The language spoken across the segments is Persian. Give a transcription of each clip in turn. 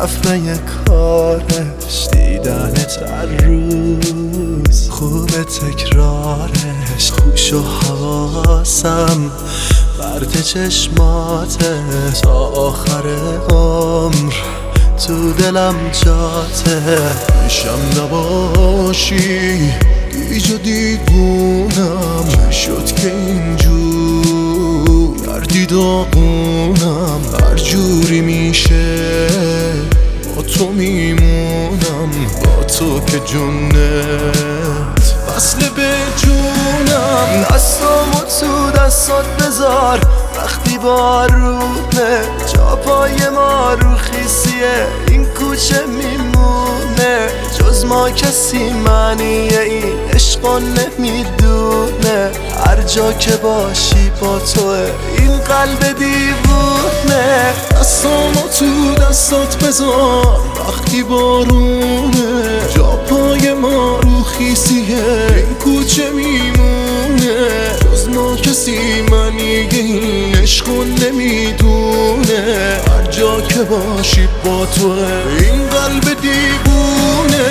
رفته کارش دیدنت هر روز خوبه تکرارش خوش و حواسم برد چشماته تا آخر عمر تو دلم جاته میشم نباشی گیج و دیوونم چه شد که اینجور گردی داغونم هر جوری میشه با تو میمونم با تو که جونت وصله به جونم دستامو تو دستات بذار وقتی بارونه جا پای ما رو خیسیه این کوچه میمونه جز ما کسی معنی این عشقو نمیدونه هر جا که باشی با توه این قلب دیوونه دستامو تو دستات بذار وقتی بارونه جا پای ما رو خیسیه این کوچه میمونه جز ما کسی معنی این عشقو نمیدونه هر جا که باشی با توه این قلب دیوونه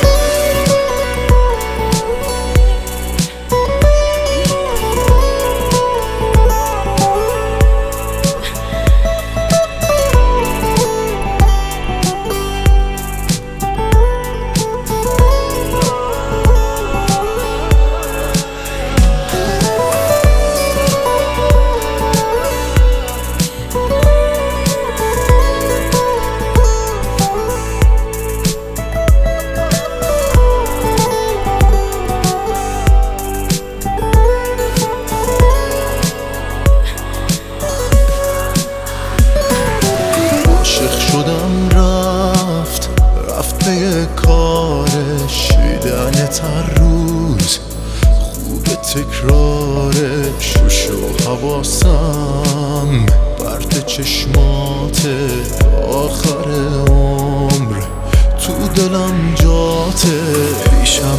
رفته کارش دیدنت هر روز خوب تکرارش خوش و حواسم برد چشماته آخر عمر تو دلم جاته پیشم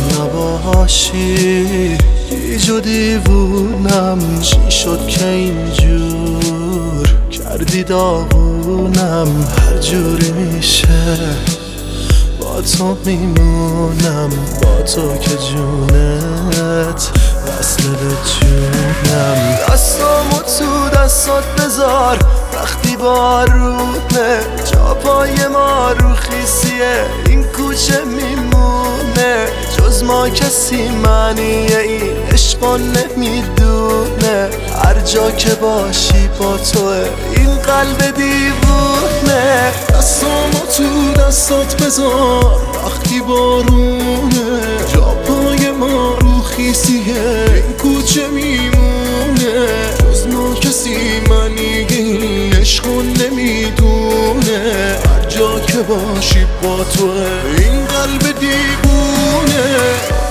نباشی گیج و دیوونم چی شد که اینجور کردی داغونم هر جوری میشه با تو میمونم با تو که جونت وصله به جونم دستامو تو دستات بذار وقتی بارونه جا پای ما رو خیسیه این کوچه میمونه جز ما کسی معنی این عشقو نمیدونه هر جا که باشی با توه این قلب دیوونه دستامو تو دستات بذار وقتی بارونه جا پای ما رو خیسیه این کوچه میمونه جز ما کسی معنی این عشقو نمیدونه هر جا که باشی با توه این قلب دیوونه